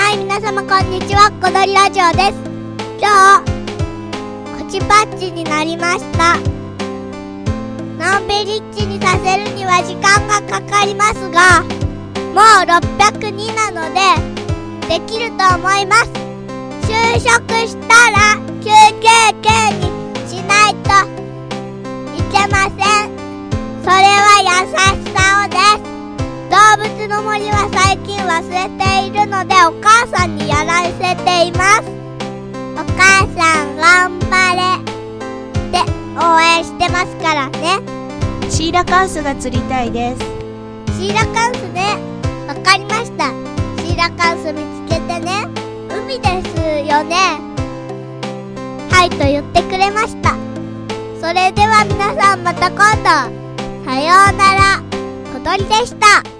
はい、皆様こんにちは、小鳥ラジオです。今日、こちパッチになりました。のんびりっちにさせるには時間がかかりますが、もう602なので、できると思います。就職したら休憩券にしないといけません。それは優しさをです。動物の森は最近忘れているのでお母さんにやらせています。お母さん頑張れって応援してますからね。 シーラカンスが釣りたいです。 シーラカンスね、わかりました。シーラカンス見つけてね。海ですよね。はいと言ってくれました。それでは皆さんまた今度。さようなら。小鳥でした。